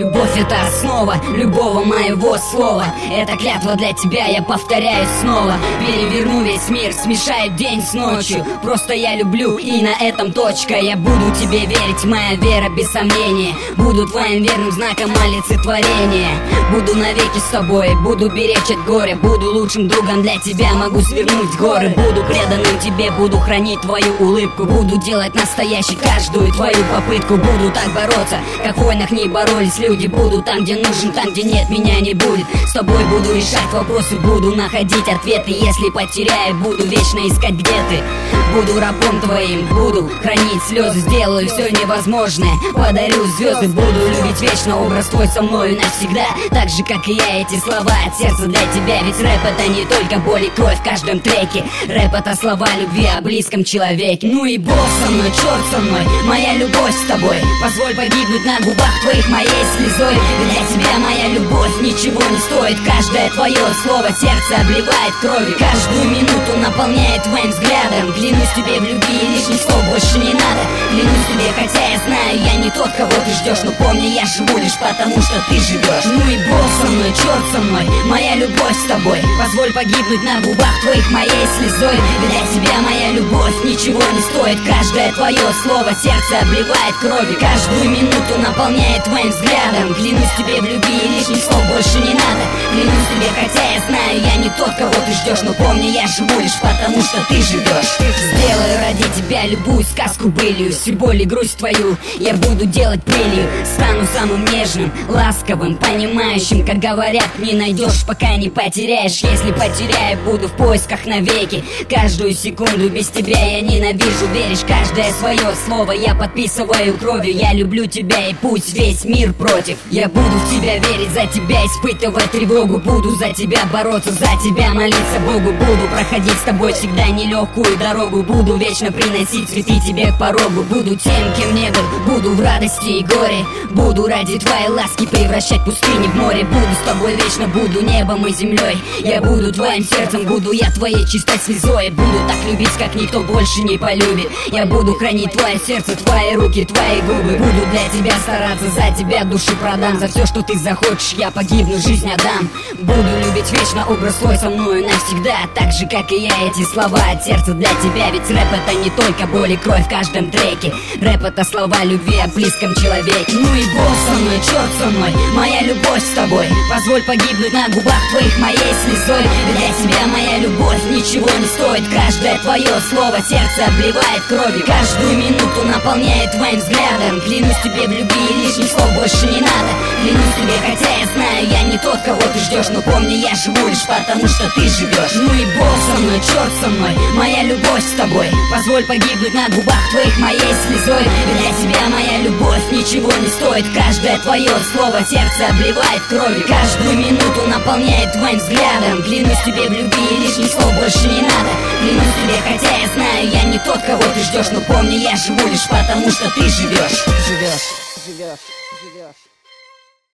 Любовь — это основа любого моего слова. Это клятва для тебя, я повторяю снова. Переверну весь мир, смешаю день с ночью. Просто я люблю, и на этом точка. Я буду тебе верить, моя вера без сомнения. Буду твоим верным знаком олицетворения. Буду навеки с тобой, буду беречь от горя. Буду лучшим другом для тебя, могу свернуть горы. Буду преданным тебе, буду хранить твою улыбку. Буду делать настоящей каждую твою попытку. Буду так бороться, как в войнах не боролись люди. Буду там, где нужен, там, где нет, меня не будет. С тобой буду решать вопросы, буду находить ответы. Если потеряю, буду вечно искать, где ты. Буду рабом твоим, буду хранить слезы. Сделаю все невозможное, подарю звезды. Буду любить вечно, образ твой со мною навсегда. Так же, как и я, эти слова от сердца для тебя. Ведь рэп — это не только боль и кровь в каждом треке. Рэп — это слова любви о близком человеке. Ну и бог со мной, черт со мной, моя любовь с тобой. Позволь погибнуть на губах твоих моей слезой. Для тебя моя любовь ничего не стоит. Каждое твое слово сердце обливает кровью. Каждую минуту наполняет твоим взглядом. Клянусь тебе в любви, лишних слов больше не надо. Клянусь тебе, хотя я знаю, я не тот, кого ты ждешь. Но помни, я живу лишь потому, что ты живешь. Ну и бог со мной, черт со мной, моя любовь с тобой. Позволь погибнуть на губах твоих моей слезой. Для тебя моя любовь ничего не стоит. Каждое твое слово сердце обливает кровью. Каждую минуту наполняет твоим взглядом. Клянусь тебе в любви, лишних слов больше не надо. Клянусь тебе, хотя я знаю, я не тот, кого ты ждешь. Но помни, я живу лишь потому, что ты живешь. Сделаю ради тебя любую сказку былью. Всю боль и грусть твою я буду делать прелью. Стану самым нежным, ласковым, понимающим. Как говорят, не найдешь, пока не потеряешь. Если потеряю, буду в поисках навеки. Каждую секунду без тебя я ненавижу. Веришь, каждое свое слово я подписываю кровью. Я люблю тебя, и пусть весь мир против. Я буду в тебя верить, за тебя испытывать тревогу. Буду за тебя бороться, за тебя молиться Богу. Буду проходить с тобой всегда нелегкую дорогу. Буду вечно приносить цветы тебе к порогу. Буду тем, кем не был, буду в радости и горе. Буду ради твоей ласки превращать пустыни в море. Буду с тобой вечно, буду небом и землей. Я буду твоим сердцем, буду я твоей чистой слезой. Буду так любить, как никто больше не полюбит. Я буду хранить твое сердце, твои руки, твои губы. Буду для тебя стараться, за тебя души продам. За все, что ты захочешь, я погибну, жизнь отдам. Буду любить вечно, образ свой со мною навсегда. Так же, как и я, эти слова от сердца для тебя. Ведь рэп — это не только боль и кровь в каждом треке. Рэп — это слова любви о близком человеке. Ну и бог со мной, черт со мной, моя любовь с тобой. Позволь погибнуть на губах твоих моей слезой. Для тебя моя любовь ничего не стоит. Каждое твое слово сердце обливает кровью. Каждую минуту наполняет твоим взглядом. Клянусь тебе в любви, лишних слов больше не надо. Клянусь тебе, хотя я знаю, я не тот, кого ты ждешь. Но помни, я живу лишь потому, что ты живешь. Ну и бог со мной, черт со мной, моя любовь с тобой. Позволь погибнуть на губах твоих моей слезой. Для тебя моя любовь ничего не стоит. Каждое твое слово сердце обливает кровью. Каждую минуту наполняет твоим взглядом. Клянусь тебе в любви, лишних слов больше не надо. Клянусь тебе, хотя я знаю, я не тот, кого ты ждешь. Но помни, я живу лишь потому, что ты живешь. Живешь.